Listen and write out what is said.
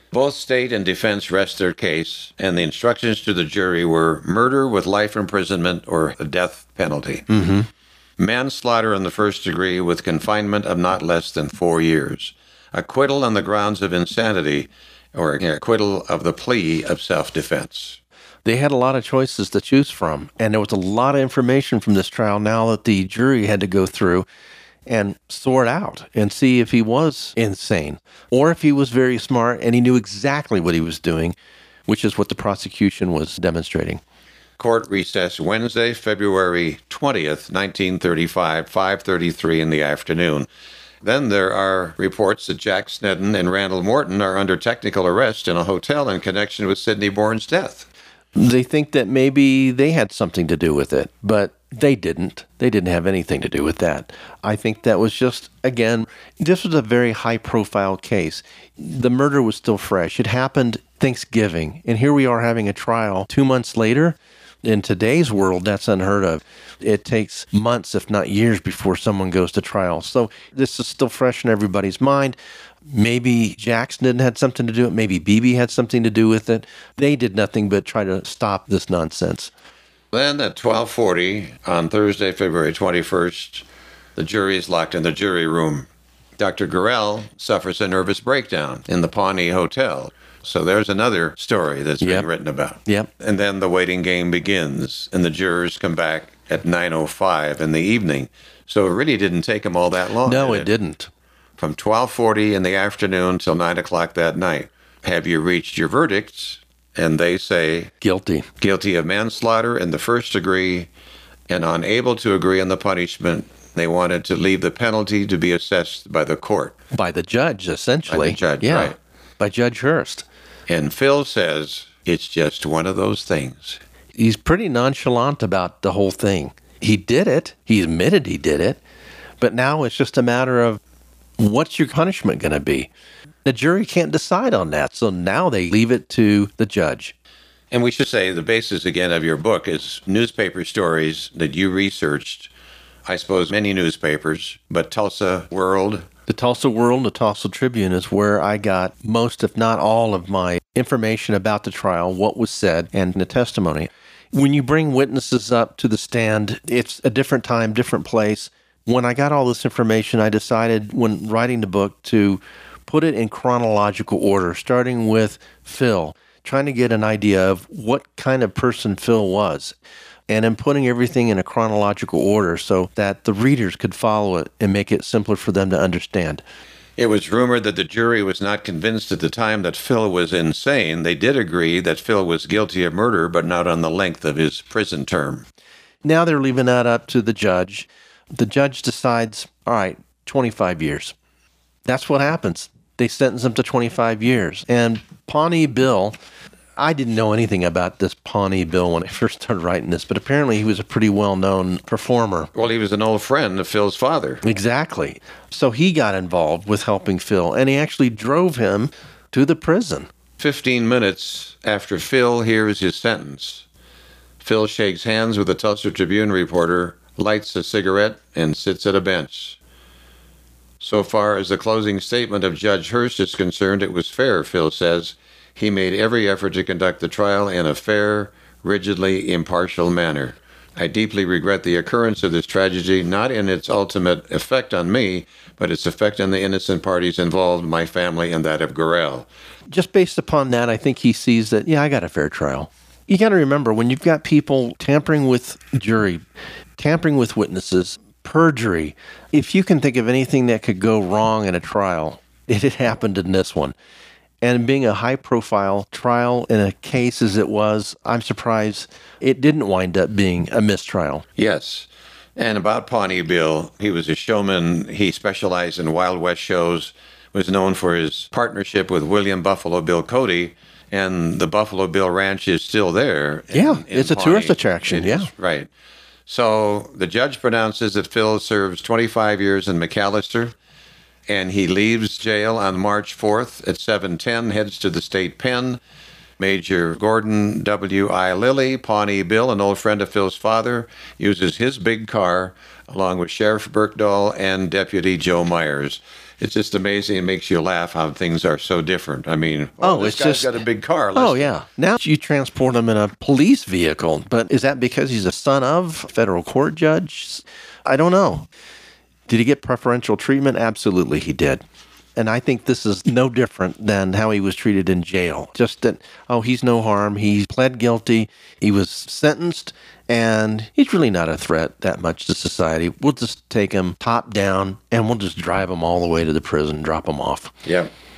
Both state and defense rest their case, and the instructions to the jury were murder with life imprisonment or a death penalty. Manslaughter in the first degree with confinement of not less than 4 years. Acquittal on the grounds of insanity, or acquittal of the plea of self-defense. They had a lot of choices to choose from, and there was a lot of information from this trial now that the jury had to go through and sort out and see if he was insane or if he was very smart and he knew exactly what he was doing, which is what the prosecution was demonstrating. Court recess Wednesday, February 20th, 1935, 5:33 in the afternoon. Then there are reports that Jack Snedden and Randall Morton are under technical arrest in a hotel in connection with Sidney Bourne's death. They think that maybe they had something to do with it, but they didn't. They didn't have anything to do with that. I think that was just, again, this was a very high-profile case. The murder was still fresh. It happened Thanksgiving, and here we are having a trial 2 months later. In today's world, that's unheard of. It takes months, if not years, before someone goes to trial. So this is still fresh in everybody's mind. Maybe Jackson had something to do with it. Maybe Beebe had something to do with it. They did nothing but try to stop this nonsense. Then at 12:40 on Thursday, February 21st, the jury is locked in the jury room. Dr. Gorell suffers a nervous breakdown in the Pawnee Hotel. So there's another story that's been written about. Yep. And then the waiting game begins, and the jurors come back at 9:05 in the evening. So it really didn't take them all that long. No, it didn't. From 12:40 in the afternoon till 9 o'clock that night. Have you reached your verdicts? And they say, guilty. Guilty of manslaughter in the first degree, and unable to agree on the punishment. They wanted to leave the penalty to be assessed by the court. By the judge, essentially. By the judge, yeah, right. By Judge Hurst. And Phil says, it's just one of those things. He's pretty nonchalant about the whole thing. He did it. He admitted he did it. But now it's just a matter of, what's your punishment going to be? The jury can't decide on that, so now they leave it to the judge. And we should say the basis, again, of your book is newspaper stories that you researched. I suppose many newspapers, but Tulsa World. The Tulsa World, the Tulsa Tribune is where I got most, if not all, of my information about the trial, what was said, and the testimony. When you bring witnesses up to the stand, it's a different time, different place. When I got all this information, I decided when writing the book to put it in chronological order, starting with Phil, trying to get an idea of what kind of person Phil was, and then putting everything in a chronological order so that the readers could follow it and make it simpler for them to understand. It was rumored that the jury was not convinced at the time that Phil was insane. They did agree that Phil was guilty of murder, but not on the length of his prison term. Now they're leaving that up to the judge. The judge decides, all right, 25 years. That's what happens. They sentence him to 25 years. And Pawnee Bill, I didn't know anything about this Pawnee Bill when I first started writing this, but apparently he was a pretty well-known performer. Well, he was an old friend of Phil's father. Exactly. So he got involved with helping Phil, and he actually drove him to the prison. 15 minutes after Phil hears his sentence, Phil shakes hands with a Tulsa Tribune reporter, lights a cigarette, and sits at a bench. So far as the closing statement of Judge Hurst is concerned, it was fair, Phil says. He made every effort to conduct the trial in a fair, rigidly impartial manner. I deeply regret the occurrence of this tragedy, not in its ultimate effect on me, but its effect on the innocent parties involved, my family, and that of Gorell. Just based upon that, I think he sees that, I got a fair trial. You got to remember, when you've got people tampering with jury, tampering with witnesses, perjury, if you can think of anything that could go wrong in a trial, it had happened in this one. And being a high-profile trial in a case as it was, I'm surprised it didn't wind up being a mistrial. Yes. And about Pawnee Bill, he was a showman. He specialized in Wild West shows, was known for his partnership with William Buffalo Bill Cody, and the Buffalo Bill Ranch is still there. It's a Pawnee. tourist attraction, Right. So the judge pronounces that Phil serves 25 years in McAllister, and he leaves jail on March 4th at 7:10, heads to the state pen. Major Gordon W.I. Lilly, Pawnee Bill, an old friend of Phil's father, uses his big car along with Sheriff Birkdahl and Deputy Joe Myers. It's just amazing. It makes you laugh how things are so different. I mean, this it's guy's just got a big car. Oh, yeah. Now you transport him in a police vehicle. But is that because he's a son of a federal court judge? I don't know. Did he get preferential treatment? Absolutely, he did. And I think this is no different than how he was treated in jail. Just that, he's no harm. He pled guilty. He was sentenced, and he's really not a threat that much to society. We'll just take him top down, and we'll just drive him all the way to the prison, drop him off. Yeah.